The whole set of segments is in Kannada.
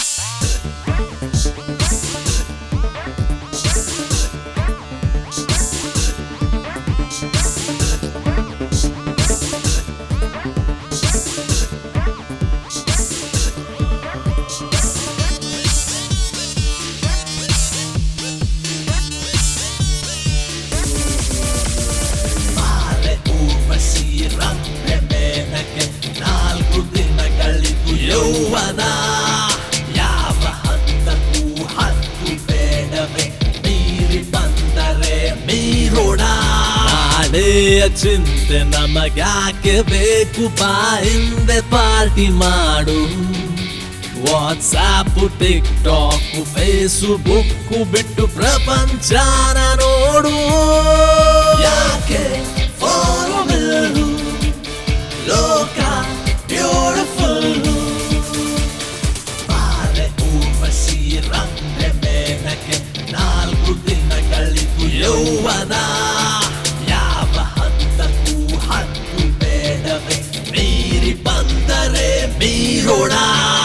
ಯೌವನ ಯಾವ ಹಂತಕ್ಕೂ ಹತ್ತು ಬೇಡವೇ ಮೀರಿ ಬಂದರೆ ಮೀರೋಣ. ನಾಳೆಯ ಚಿಂತೆ ನಮಗ್ಯಾಕೆ ಬೇಕು, ಬಾ ಹಿಂದೆ ಪಾರ್ಟಿ ಮಾಡು. ವಾಟ್ಸಾಪ್, ಟಿಕ್ ಟಾಕ್, ಫೇಸ್ಬುಕ್ ಬಿಟ್ಟು ಪ್ರಪಂಚನ ನೋಡು. ಯಾಕೆ ಫಾರ್ಮಲ್ ಲೋಕ ಬ್ಯೂಟಿಫುಲ್. ಬಾರೆ ಊರ್ವಶಿ ರಂಗೆ ಮೇನಕ್ಕೆ 4 ದಿನಗಳಿಗೂ ಯೌವನ ಯಾವ ಹಂತಕ್ಕೂ ಹತ್ತು ಬೇಡವೇ ಮೀರಿ ಬಂದರೆ ಮೀರೋಣ.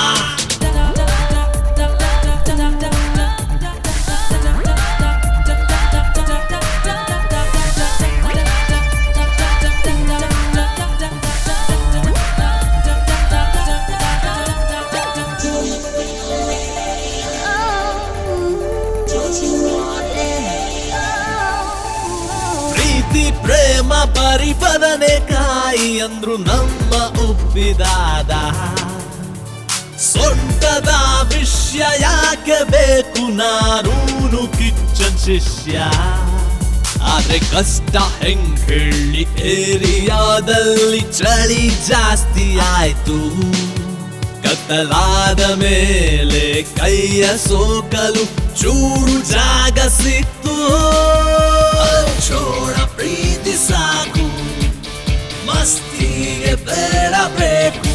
ಪ್ರೀತಿ ಪ್ರೇಮ ಬರಿ ಬದನೆಕಾಯಿ ಅಂದ್ರು ನಮ್ಮ ಉಪ್ಪಿದಾದ. ಸೊಂಟದ ವಿಷಯ ಯಾಕೆ ಬೇಕು, ನಾನೂನು ಕಿಚ್ಚನ್ ಶಿಷ್ಯ. ಆದ್ರೆ ಕಷ್ಟ ಹೆಂಗ್ ಹೇಳಿ, ಏರಿಯಾದಲ್ಲಿ ಚಳಿ ಜಾಸ್ತಿ ಆಯ್ತು. ಕತ್ತಲಾದ ಮೇಲೆ ಕೈಯ ಸೋಕಲು ಚೂರು ಜಾಗ ಸಿಕ್ತು. ಹಂಚೋಣ ಪ್ರೀತಿ ಸಾಕು, ಮಸ್ತಿಗೆ ಬೇಡ ಬೇಕು.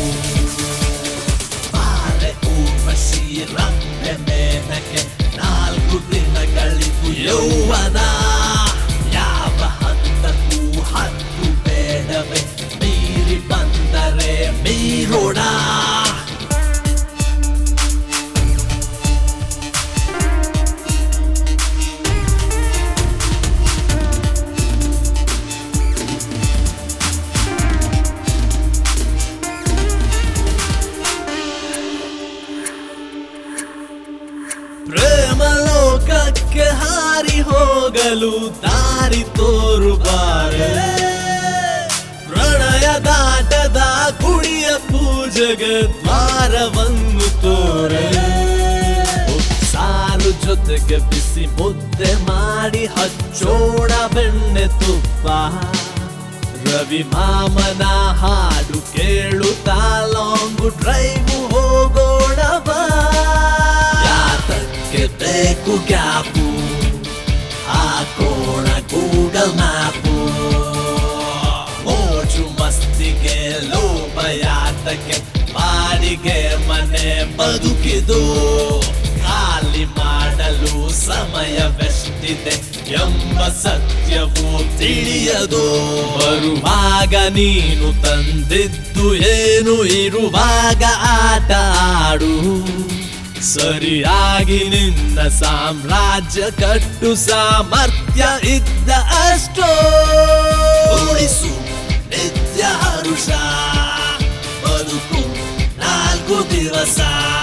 ಬಾರೆ ಊರ್ವಶಿ ರಂಗೆ ಮೇನಕ್ಕೆ 4 ದಿನಗಳಿಗೂ ಯೌವನ ಯಾವ ಹಂತಕ್ಕೂ ಹತ್ತು ಬೇಡವೇ ಮೀರಿ ಬಂದರೆ ಮೀರೋಣ. ಪ್ರೇಮ ಲೋಕಕ್ಕೆ ಹಾರಿ ಹೋಗಲು ದಾರಿ ತೋರುಬಾರೆ. ಪ್ರಣಯದಾಟದ ಗುಡಿಯ ಪೂಜೆಗೆ ದ್ವಾರವನ್ನು ತೋರೆ. ಸಾರು ಜೊತೆಗೆ ಬಿಸಿ ಮುದ್ದೆ ಮಾಡಿ ಹಚ್ಚೋಣ ಬೆಣ್ಣೆ ತುಪ್ಪ. ರವಿ ಮಾಮನ ಹಾಡು ಕೇಳುತ್ತಾ ಲಾಂಗ್ ಡ್ರೈವ್ ಹೋಗೋಣ ಬಾ. ಬೇಕು ಗ್ಯಾಪು ಹಾಕೋಣ ಗೂಗಲ್ ಮ್ಯಾಪು. ಮೋಜು ಮಸ್ತಿಗೆ ಲೋಭಯಾತಕ್ಕೆ ಬಾಡಿಗೆ ಮನೆ ಬದುಕಿದು. ಖಾಲಿ ಮಾಡಲು ಸಮಯವೆಷ್ಟಿದೆ ಎಂಬ ಸತ್ಯವು ತಿಳಿಯದು. ಬರುವಾಗ ನೀನು ತಂದಿದ್ದು ಏನು, ಇರುವಾಗ ಆಟ ಆಡು. ಸರಿಯಾಗಿ ನಿನ್ನ ಸಾಮ್ರಾಜ್ಯ ಕಟ್ಟು, ಸಾಮರ್ಥ್ಯ ಇದ್ದ ಅಷ್ಟೋ ಉಳಿಸು ನಿತ್ಯ ಹರುಷ. ಬದುಕು 4 ದಿವಸ.